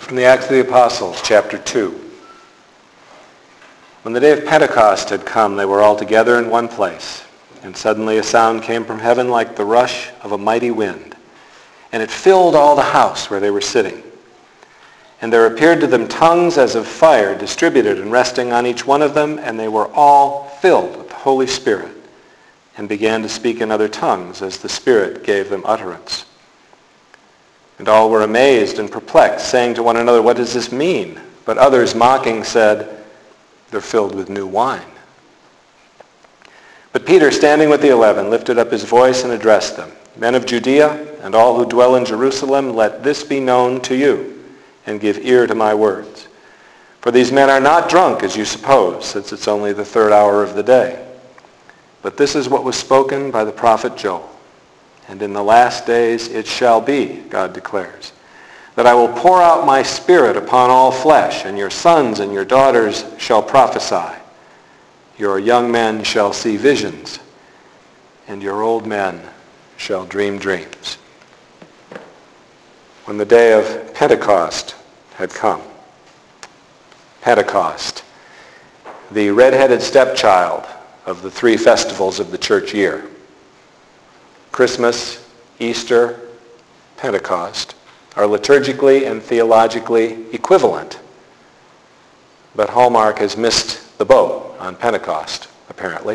From the Acts of the Apostles, chapter 2. When the day of Pentecost had come, they were all together in one place. And suddenly a sound came from heaven like the rush of a mighty wind. And it filled all the house where they were sitting. And there appeared to them tongues as of fire, distributed and resting on each one of them. And they were all filled with the Holy Spirit and began to speak in other tongues as the Spirit gave them utterance. And all were amazed and perplexed, saying to one another, "What does this mean?" But others, mocking, said, "They're filled with new wine." But Peter, standing with the 11, lifted up his voice and addressed them. "Men of Judea and all who dwell in Jerusalem, let this be known to you, and give ear to my words. For these men are not drunk, as you suppose, since it's only the third hour of the day. But this is what was spoken by the prophet Joel. And in the last days it shall be, God declares, that I will pour out my Spirit upon all flesh, and your sons and your daughters shall prophesy. Your young men shall see visions, and your old men shall dream dreams." When the day of Pentecost had come, Pentecost, the red-headed stepchild of the three festivals of the church year, Christmas, Easter, Pentecost, are liturgically and theologically equivalent. But Hallmark has missed the boat on Pentecost, apparently.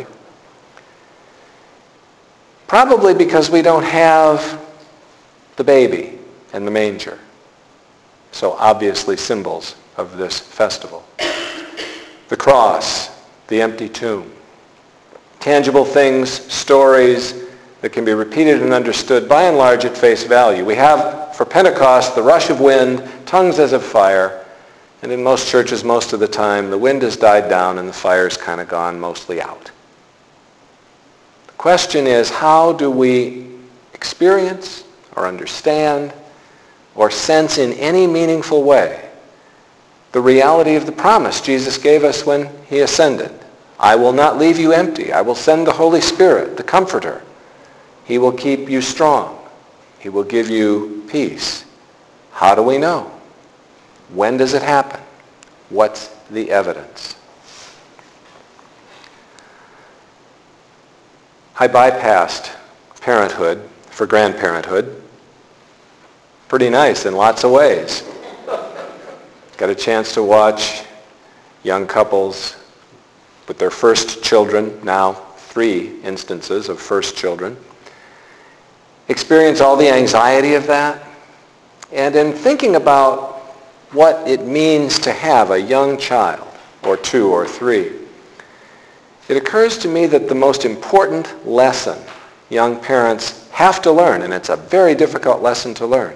Probably because we don't have the baby and the manger, so obviously symbols of this festival. The cross, the empty tomb, tangible things, stories that can be repeated and understood by and large at face value. We have, for Pentecost, the rush of wind, tongues as of fire, and in most churches, most of the time, the wind has died down and the fire's kind of gone mostly out. The question is, how do we experience or understand or sense in any meaningful way the reality of the promise Jesus gave us when he ascended? I will not leave you empty. I will send the Holy Spirit, the Comforter. He will keep you strong. He will give you peace. How do we know? When does it happen? What's the evidence? I bypassed parenthood for grandparenthood. Pretty nice in lots of ways. Got a chance to watch young couples with their first children, now 3 instances of first children, experience all the anxiety of that. And in thinking about what it means to have a young child, or 2 or 3, it occurs to me that the most important lesson young parents have to learn, and it's a very difficult lesson to learn,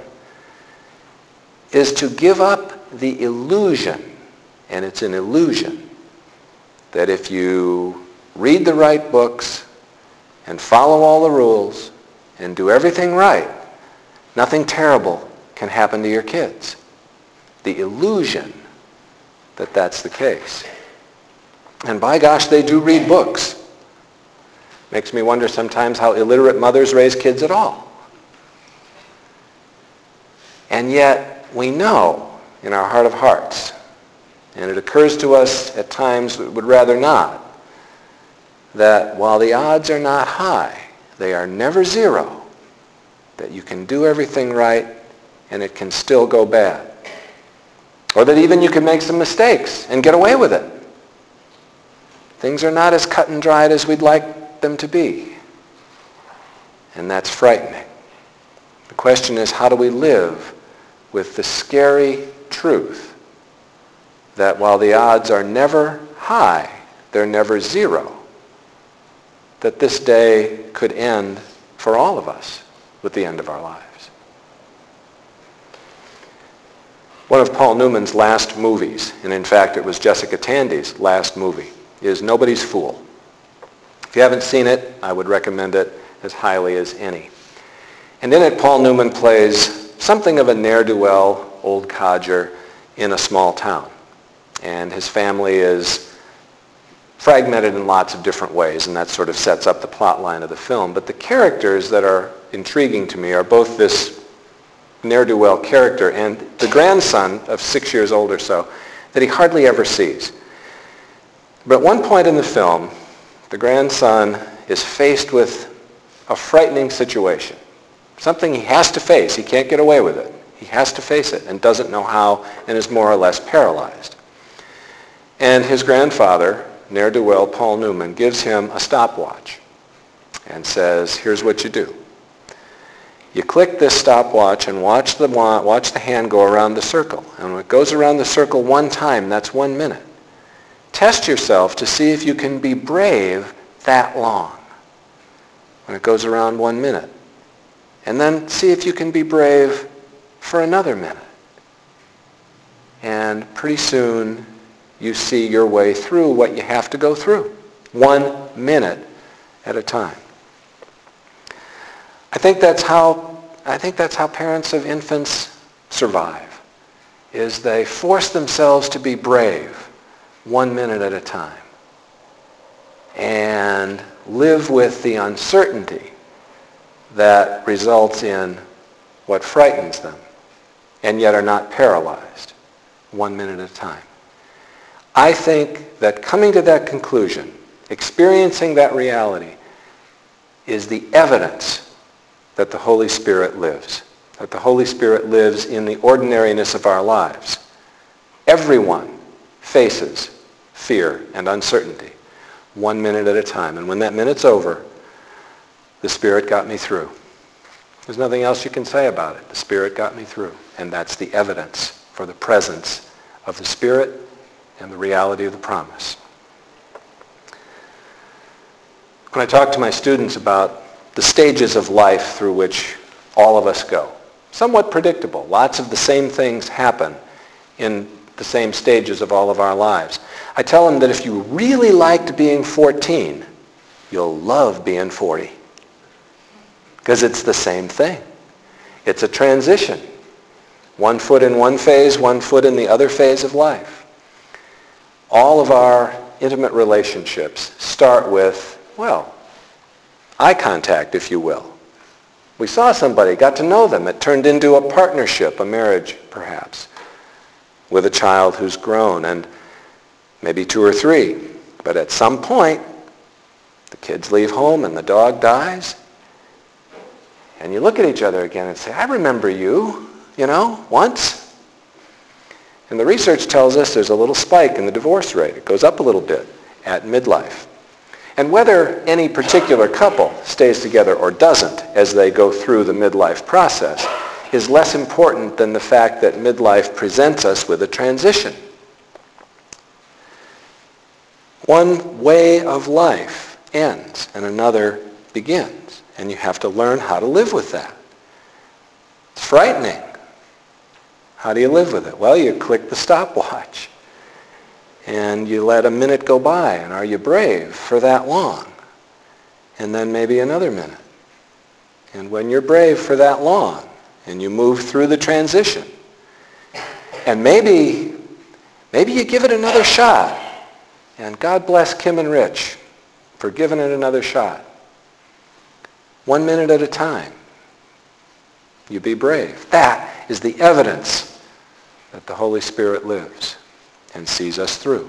is to give up the illusion, and it's an illusion, that if you read the right books and follow all the rules and do everything right, nothing terrible can happen to your kids. The illusion that that's the case. And by gosh, they do read books. Makes me wonder sometimes how illiterate mothers raise kids at all. And yet we know in our heart of hearts, and it occurs to us at times we would rather not, that while the odds are not high, they are never zero, that you can do everything right and it can still go bad. Or that even you can make some mistakes and get away with it. Things are not as cut and dried as we'd like them to be. And that's frightening. The question is, how do we live with the scary truth that while the odds are never high, they're never zero, that this day could end for all of us with the end of our lives. One of Paul Newman's last movies, and in fact it was Jessica Tandy's last movie, is Nobody's Fool. If you haven't seen it, I would recommend it as highly as any. And in it, Paul Newman plays something of a ne'er-do-well old codger in a small town. And his family is fragmented in lots of different ways, and that sort of sets up the plot line of the film. But the characters that are intriguing to me are both this ne'er-do-well character, and the grandson of 6 years old or so that he hardly ever sees. But at one point in the film, the grandson is faced with a frightening situation, something he has to face. He can't get away with it. He has to face it and doesn't know how and is more or less paralyzed. And his grandfather, ne'er-do-well Paul Newman, gives him a stopwatch and says, here's what you do. You click this stopwatch and watch the hand go around the circle. And when it goes around the circle one time, that's 1 minute. Test yourself to see if you can be brave that long when it goes around 1 minute. And then see if you can be brave for another minute. And pretty soon you see your way through what you have to go through, 1 minute at a time. I think that's how parents of infants survive, is they force themselves to be brave 1 minute at a time and live with the uncertainty that results in what frightens them, and yet are not paralyzed 1 minute at a time. I think that coming to that conclusion, experiencing that reality, is the evidence that the Holy Spirit lives, that the Holy Spirit lives in the ordinariness of our lives. Everyone faces fear and uncertainty 1 minute at a time. And when that minute's over, the Spirit got me through. There's nothing else you can say about it. The Spirit got me through. And that's the evidence for the presence of the Spirit and the reality of the promise. When I talk to my students about the stages of life through which all of us go, somewhat predictable. Lots of the same things happen in the same stages of all of our lives. I tell them that if you really liked being 14, you'll love being 40. Because it's the same thing. It's a transition. 1 foot in one phase, 1 foot in the other phase of life. All of our intimate relationships start with, well, eye contact, if you will. We saw somebody, got to know them. It turned into a partnership, a marriage, perhaps, with a child who's grown, and maybe 2 or 3. But at some point, the kids leave home and the dog dies, and you look at each other again and say, I remember you, once. And the research tells us there's a little spike in the divorce rate. It goes up a little bit at midlife. And whether any particular couple stays together or doesn't as they go through the midlife process is less important than the fact that midlife presents us with a transition. One way of life ends and another begins, and you have to learn how to live with that. It's frightening. How do you live with it? Well, you click the stopwatch. And you let a minute go by, and are you brave for that long? And then maybe another minute. And when you're brave for that long, and you move through the transition, and maybe you give it another shot, and God bless Kim and Rich for giving it another shot. 1 minute at a time. You be brave. That is the evidence that the Holy Spirit lives and sees us through.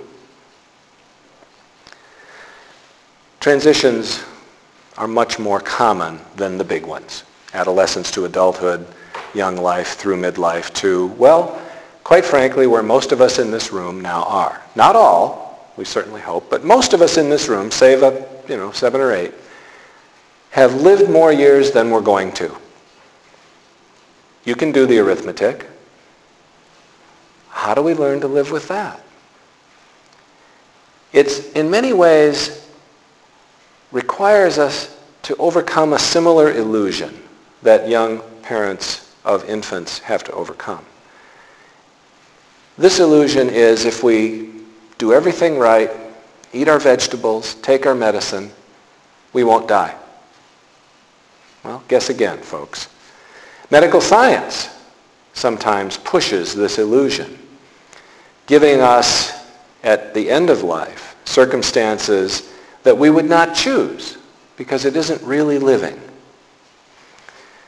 Transitions are much more common than the big ones. Adolescence to adulthood, young life through midlife to, well, quite frankly, where most of us in this room now are. Not all, we certainly hope, but most of us in this room, save up, 7 or 8, have lived more years than we're going to. You can do the arithmetic. How do we learn to live with that? It's in many ways requires us to overcome a similar illusion that young parents of infants have to overcome. This illusion is if we do everything right, eat our vegetables, take our medicine, we won't die. Well, guess again, folks. Medical science sometimes pushes this illusion, giving us, at the end of life, circumstances that we would not choose because it isn't really living.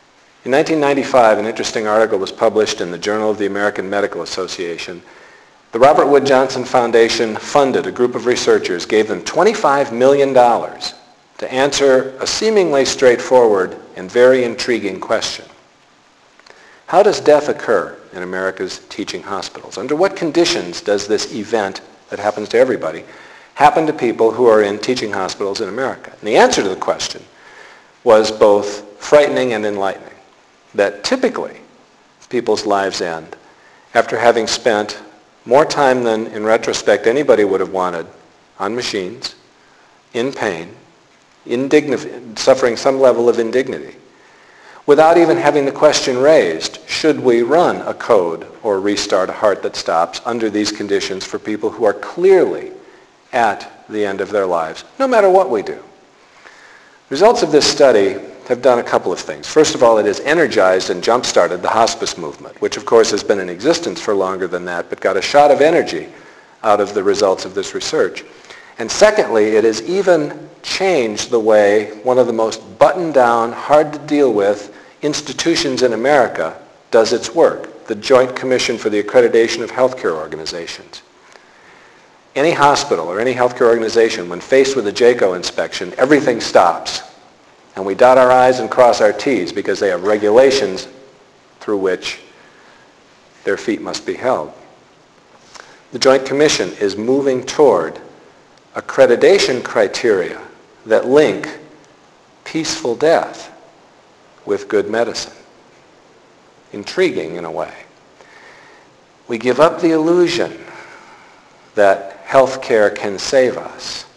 In 1995, an interesting article was published in the Journal of the American Medical Association. The Robert Wood Johnson Foundation funded a group of researchers, gave them $25 million to answer a seemingly straightforward and very intriguing question. How does death occur in America's teaching hospitals? Under what conditions does this event that happens to everybody happen to people who are in teaching hospitals in America? And the answer to the question was both frightening and enlightening. That typically people's lives end after having spent more time than, in retrospect, anybody would have wanted on machines, in pain, suffering some level of indignity, without even having the question raised, should we run a code or restart a heart that stops under these conditions for people who are clearly at the end of their lives, no matter what we do? Results of this study have done a couple of things. First of all, it has energized and jump-started the hospice movement, which of course has been in existence for longer than that, but got a shot of energy out of the results of this research. And secondly, it has even changed the way one of the most buttoned-down, hard-to-deal-with institutions in America does its work, the Joint Commission for the Accreditation of Healthcare Organizations. Any hospital or any healthcare organization, when faced with a JCAHO inspection, everything stops. And we dot our I's and cross our T's because they have regulations through which their feet must be held. The Joint Commission is moving toward accreditation criteria that link peaceful death with good medicine. Intriguing in a way. We give up the illusion that health care can save us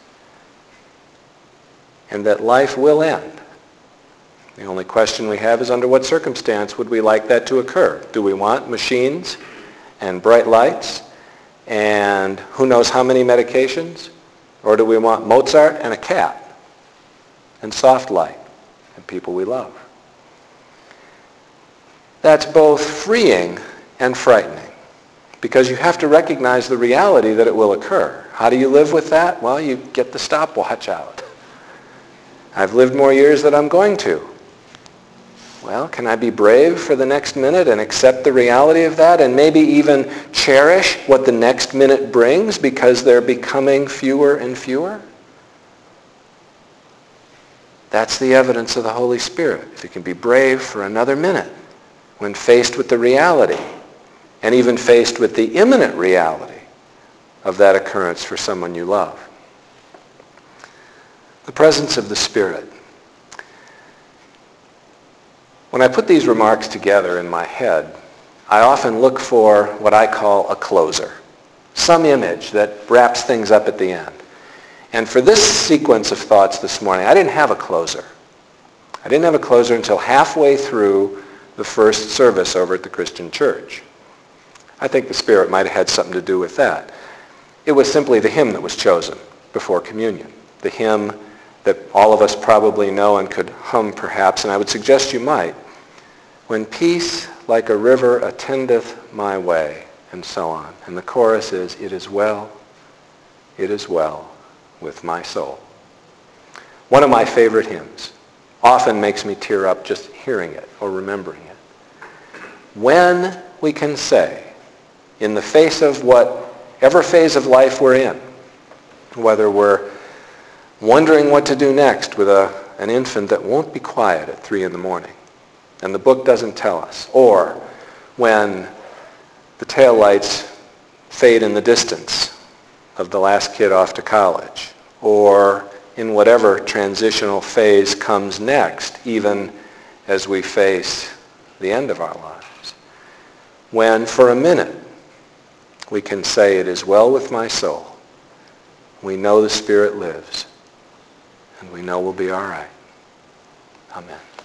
and that life will end. The only question we have is under what circumstance would we like that to occur? Do we want machines and bright lights and who knows how many medications? Or do we want Mozart and a cat and soft light and people we love? That's both freeing and frightening because you have to recognize the reality that it will occur. How do you live with that? Well, you get the stopwatch out. I've lived more years than I'm going to. Well, can I be brave for the next minute and accept the reality of that and maybe even cherish what the next minute brings because they're becoming fewer and fewer? That's the evidence of the Holy Spirit. If you can be brave for another minute when faced with the reality and even faced with the imminent reality of that occurrence for someone you love. The presence of the Spirit. When I put these remarks together in my head, I often look for what I call a closer, some image that wraps things up at the end. And for this sequence of thoughts this morning, I didn't have a closer. I didn't have a closer until halfway through the first service over at the Christian Church. I think the Spirit might have had something to do with that. It was simply the hymn that was chosen before communion, the hymn that all of us probably know and could hum perhaps, and I would suggest you might. When peace like a river attendeth my way, and so on. And the chorus is, it is well with my soul. One of my favorite hymns. Often makes me tear up just hearing it or remembering it. When we can say, in the face of whatever phase of life we're in, whether we're wondering what to do next with an infant that won't be quiet at 3 a.m, and the book doesn't tell us, or when the taillights fade in the distance of the last kid off to college, or in whatever transitional phase comes next, even as we face the end of our lives. When, for a minute, we can say, it is well with my soul. We know the Spirit lives, and we know we'll be all right. Amen.